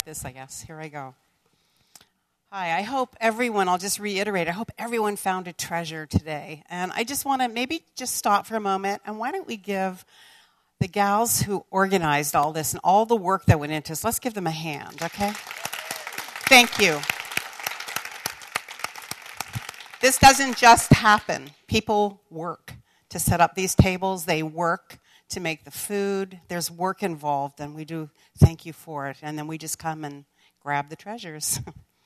This, I guess. Here I go. Hi, I hope everyone, I'll just reiterate, I hope everyone found a treasure today. And I just want to maybe just stop for a moment, and why don't we give the gals who organized all this and all the work that went into this, let's give them a hand, okay? Thank you. This doesn't just happen. People work to set up these tables. They work to make the food. There's work involved, and we do thank you for it. And then we just come and grab the treasures.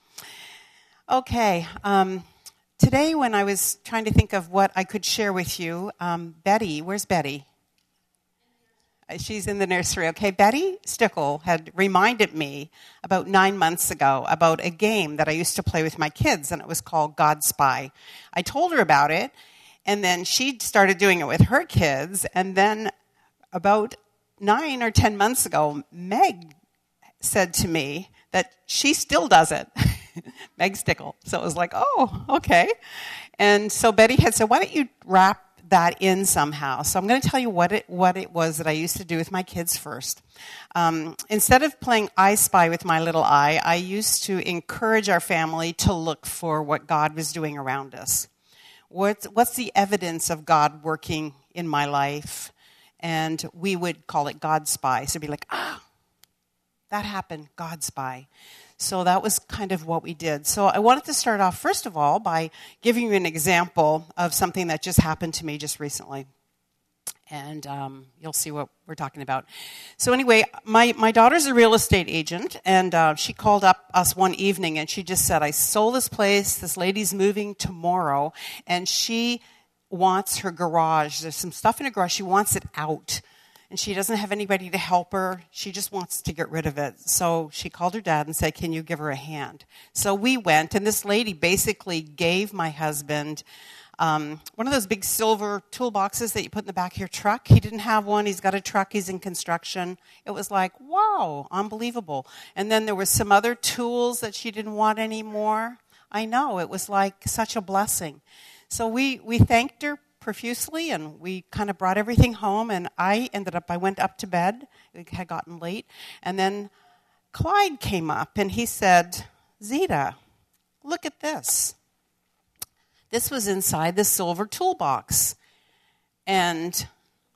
Okay. Today when I was trying to think of what I could share with you, Betty, where's Betty? She's in the nursery. Okay, Betty Stickle had reminded me about 9 months ago about a game that I used to play with my kids, and it was called God Spy. I told her about it, and then she started doing it with her kids, and then about 9 or 10 months ago, Meg said to me that she still does it. Meg Stickle. So it was like, oh, okay. And so Betty had said, why don't you wrap that in somehow? So I'm going to tell you what it was that I used to do with my kids first. Instead of playing I Spy with my little eye, I used to encourage our family to look for what God was doing around us. What's the evidence of God working in my life? And we would call it God Spy. So it'd be like, that happened, God Spy. So that was kind of what we did. So I wanted to start off, first of all, by giving you an example of something that just happened to me just recently. And you'll see what we're talking about. So anyway, my daughter's a real estate agent, and she called up us one evening, and she just said, I sold this place, this lady's moving tomorrow, and she wants her garage. There's some stuff in her garage. She wants it out. And she doesn't have anybody to help her. She just wants to get rid of it. So she called her dad and said, can you give her a hand? So we went, and this lady basically gave my husband one of those big silver toolboxes that you put in the back of your truck. He didn't have one. He's got a truck. He's in construction. It was like, wow, unbelievable. And then there were some other tools that she didn't want anymore. I know. It was like such a blessing. So we thanked her profusely, and we kind of brought everything home, and I went up to bed. It had gotten late. And then Clyde came up, and he said, Zita, look at this. This was inside the silver toolbox. And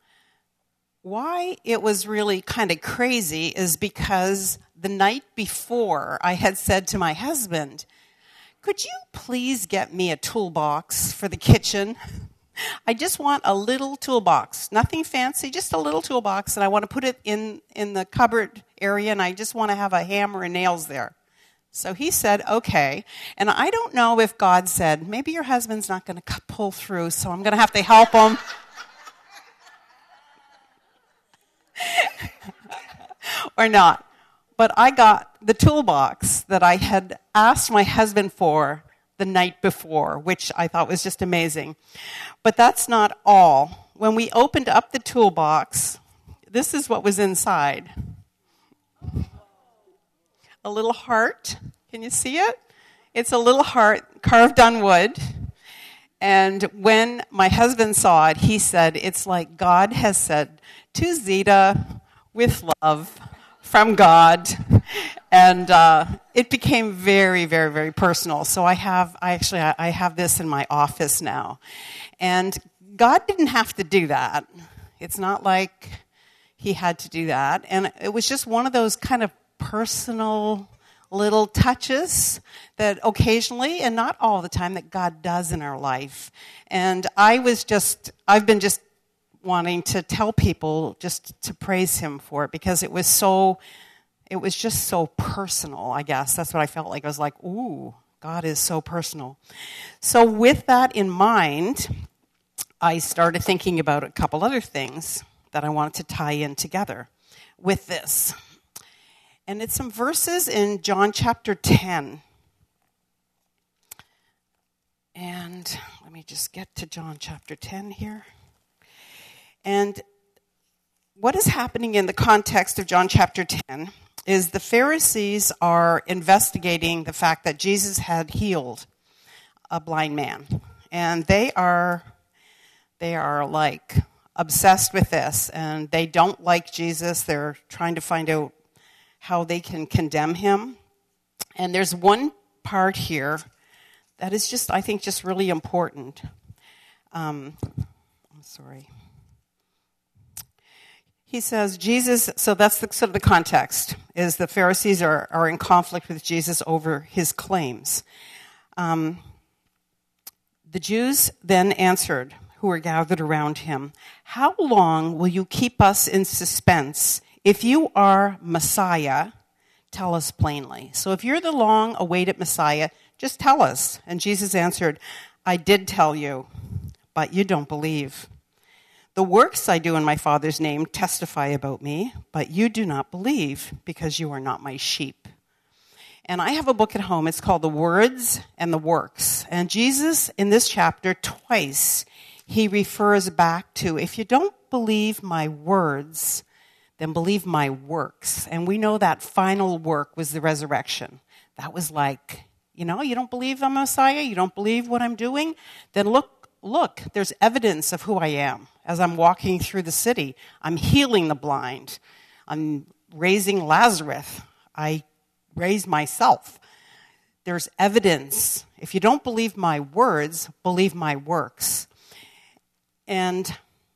why it was really kind of crazy is because the night before I had said to my husband, could you please get me a toolbox for the kitchen? I just want a little toolbox, nothing fancy, just a little toolbox, and I want to put it in the cupboard area, and I just want to have a hammer and nails there. So he said, okay. And I don't know if God said, maybe your husband's not going to pull through, so I'm going to have to help him. Or not. But I got the toolbox that I had asked my husband for the night before, which I thought was just amazing. But that's not all. When we opened up the toolbox, this is what was inside. A little heart. Can you see it? It's a little heart carved on wood. And when my husband saw it, he said, it's like God has said, to Zita, with love from God. And it became very, very, very personal. So I have this in my office now. And God didn't have to do that. It's not like he had to do that. And it was just one of those kind of personal little touches that occasionally, and not all the time, that God does in our life. And I've been just wanting to tell people just to praise him for it, because it was just so personal, I guess. That's what I felt like. I was like, ooh, God is so personal. So with that in mind, I started thinking about a couple other things that I wanted to tie in together with this. And it's some verses in John chapter 10. And let me just get to John chapter 10 here. And what is happening in the context of John chapter 10 is the Pharisees are investigating the fact that Jesus had healed a blind man. And they are like obsessed with this, and they don't like Jesus. They're trying to find out how they can condemn him. And there's one part here that is just, I think, just really important. I'm sorry. He says, Jesus, so that's sort of the context, is the Pharisees are in conflict with Jesus over his claims. The Jews then answered, who were gathered around him, "How long will you keep us in suspense? If you are Messiah, tell us plainly." So if you're the long-awaited Messiah, just tell us. And Jesus answered, "I did tell you, but you don't believe. The works I do in my Father's name testify about me, but you do not believe because you are not my sheep." And I have a book at home. It's called The Words and the Works. And Jesus, in this chapter, twice, he refers back to, if you don't believe my words, then believe my works. And we know that final work was the resurrection. That was like, you don't believe I'm Messiah? You don't believe what I'm doing? Then look, there's evidence of who I am. As I'm walking through the city, I'm healing the blind. I'm raising Lazarus. I raised myself. There's evidence. If you don't believe my words, believe my works. And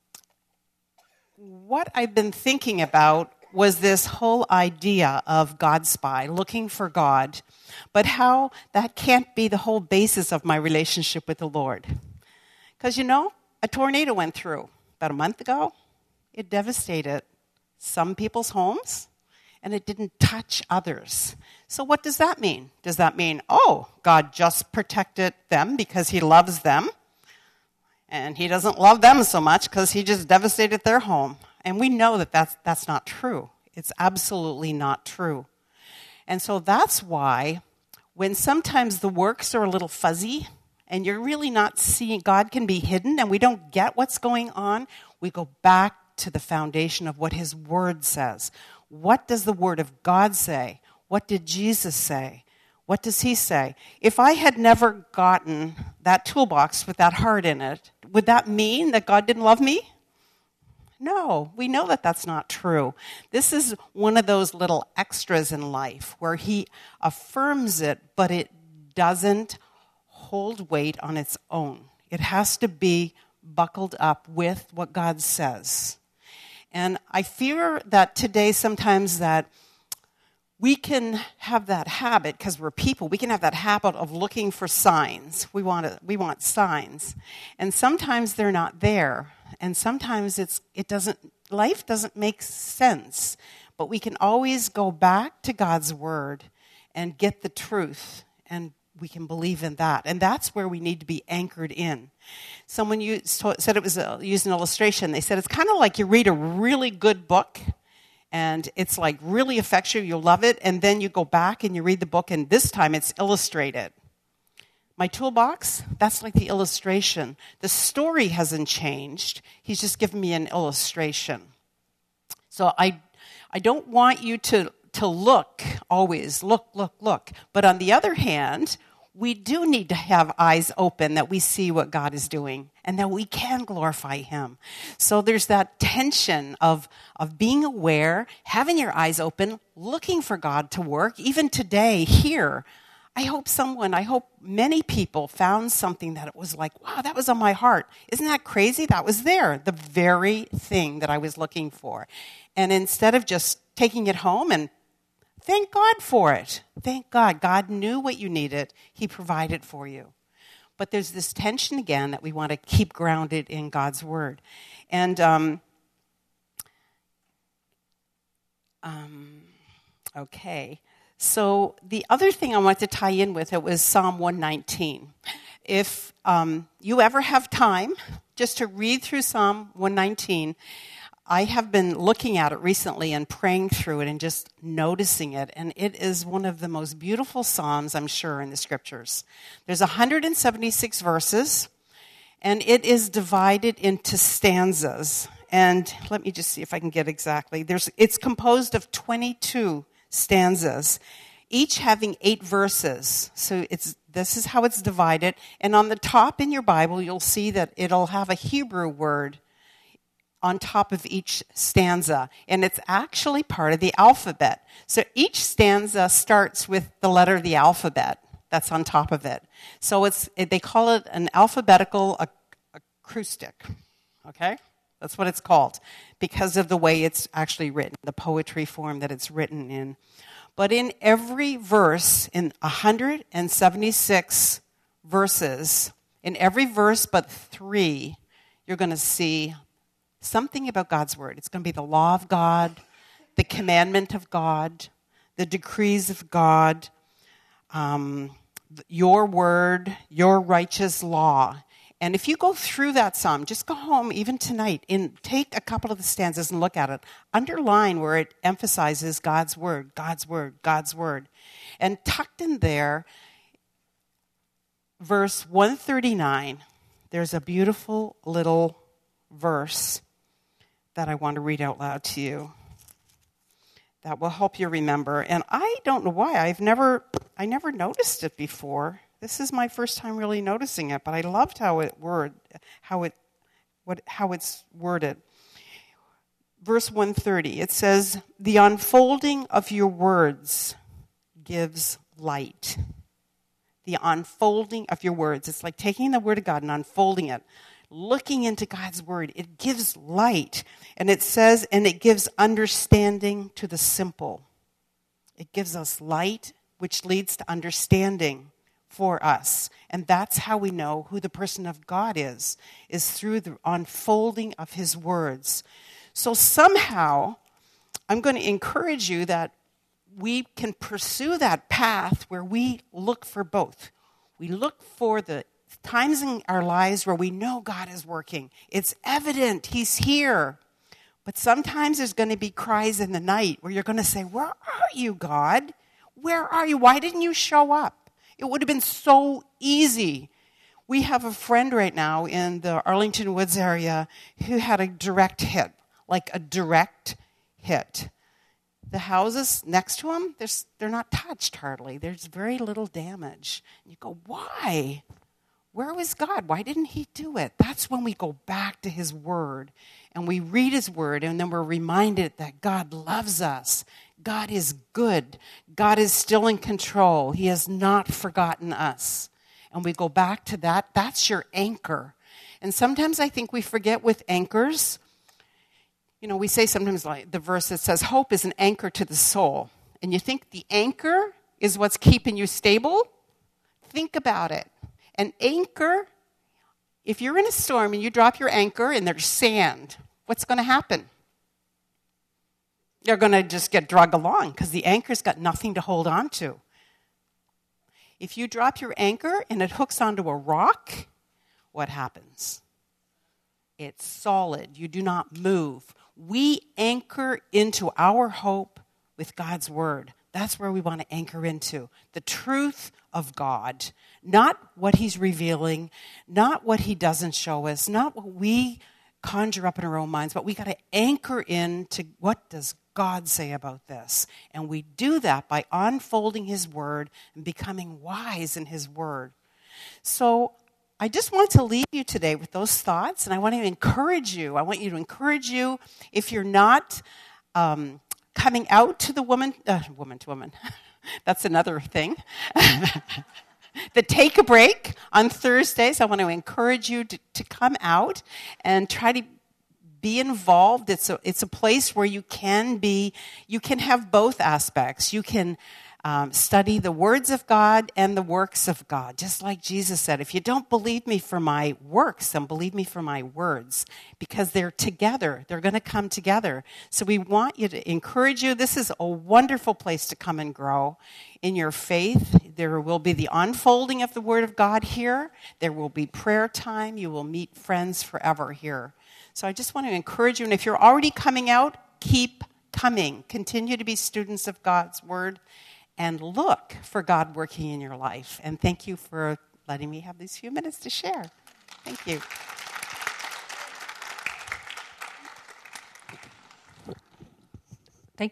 what I've been thinking about was this whole idea of God spy, looking for God, but how that can't be the whole basis of my relationship with the Lord. Because, a tornado went through about a month ago. It devastated some people's homes, and it didn't touch others. So what does that mean? Does that mean, God just protected them because he loves them, and he doesn't love them so much because he just devastated their home? And we know that that's not true. It's absolutely not true. And so that's why when sometimes the works are a little fuzzy and you're really not seeing, God can be hidden and we don't get what's going on, we go back to the foundation of what his word says. What does the word of God say? What did Jesus say? What does he say? If I had never gotten that toolbox with that heart in it, would that mean that God didn't love me? No, we know that that's not true. This is one of those little extras in life where he affirms it, but it doesn't hold weight on its own. It has to be buckled up with what God says. And I fear that today sometimes that we can have that habit, because we're people, we can have that habit of looking for signs. We want signs. And sometimes they're not there. And sometimes life doesn't make sense. But we can always go back to God's word and get the truth, and we can believe in that. And that's where we need to be anchored in. Someone said it was used an illustration. They said it's kind of like you read a really good book, and it's like really affects you, you love it, and then you go back and you read the book, and this time it's illustrated. My toolbox, that's like the illustration. The story hasn't changed. He's just given me an illustration. So I don't want you to look always, look. But on the other hand, we do need to have eyes open that we see what God is doing and that we can glorify him. So there's that tension of being aware, having your eyes open, looking for God to work. Even today, here, I hope many people found something that it was like, wow, that was on my heart. Isn't that crazy? That was there, the very thing that I was looking for. And instead of just taking it home and thank God for it. Thank God. God knew what you needed. He provided for you. But there's this tension again that we want to keep grounded in God's word. And, okay. So the other thing I want to tie in with it was Psalm 119. If you ever have time just to read through Psalm 119, I have been looking at it recently and praying through it and just noticing it. And it is one of the most beautiful psalms, I'm sure, in the scriptures. There's 176 verses, and it is divided into stanzas. And let me just see if I can get exactly. It's composed of 22 stanzas, each having 8 verses. So this is how it's divided. And on the top in your Bible, you'll see that it'll have a Hebrew word on top of each stanza, and it's actually part of the alphabet. So each stanza starts with the letter of the alphabet that's on top of it. So they call it an alphabetical acrostic, okay? That's what it's called because of the way it's actually written, the poetry form that it's written in. But in every verse, in 176 verses, in every verse but 3, you're going to see something about God's word. It's going to be the law of God, the commandment of God, the decrees of God, your word, your righteous law. And if you go through that psalm, just go home even tonight and take a couple of the stanzas and look at it. Underline where it emphasizes God's word, God's word, God's word. And tucked in there, verse 139, there's a beautiful little verse that I want to read out loud to you that will help you remember. And I don't know why. I never noticed it before. This is my first time really noticing it, but I loved how it's worded. Verse 130, it says, "The unfolding of your words gives light." The unfolding of your words. It's like taking the word of God and unfolding it. Looking into God's word, it gives light. And it says, and it gives understanding to the simple. It gives us light, which leads to understanding for us. And that's how we know who the person of God is through the unfolding of his words. So somehow, I'm going to encourage you that we can pursue that path where we look for both. We look for the times in our lives where we know God is working. It's evident he's here. But sometimes there's going to be cries in the night where you're going to say, "Where are you, God? Where are you? Why didn't you show up?" It would have been so easy. We have a friend right now in the Arlington Woods area who had a direct hit, like a direct hit. The houses next to him, they're not touched hardly. There's very little damage. You go, why? Where was God? Why didn't he do it? That's when we go back to his word and we read his word, and then we're reminded that God loves us. God is good. God is still in control. He has not forgotten us. And we go back to that. That's your anchor. And sometimes I think we forget with anchors. You know, we say sometimes like the verse that says, hope is an anchor to the soul. And you think the anchor is what's keeping you stable? Think about it. An anchor, if you're in a storm and you drop your anchor and there's sand, what's going to happen? You're going to just get dragged along because the anchor's got nothing to hold on to. If you drop your anchor and it hooks onto a rock, what happens? It's solid. You do not move. We anchor into our hope with God's word. That's where we want to anchor into. The truth of God. Not what he's revealing, not what he doesn't show us, not what we conjure up in our own minds, but we got to anchor into what does God say about this. And we do that by unfolding his word and becoming wise in his word. So I just want to leave you today with those thoughts, and I want to encourage you. I want you to encourage you, if you're not coming out to the woman to woman, that's another thing, the Take a Break on Thursdays. I want to encourage you to come out and try to be involved. It's a place where you can have both aspects. You can study the words of God and the works of God. Just like Jesus said, if you don't believe me for my works, then believe me for my words. Because they're together. They're going to come together. So we want you to encourage you. This is a wonderful place to come and grow in your faith. There will be the unfolding of the Word of God here. There will be prayer time. You will meet friends forever here. So I just want to encourage you. And if you're already coming out, keep coming. Continue to be students of God's Word. And look for God working in your life. And thank you for letting me have these few minutes to share. Thank you.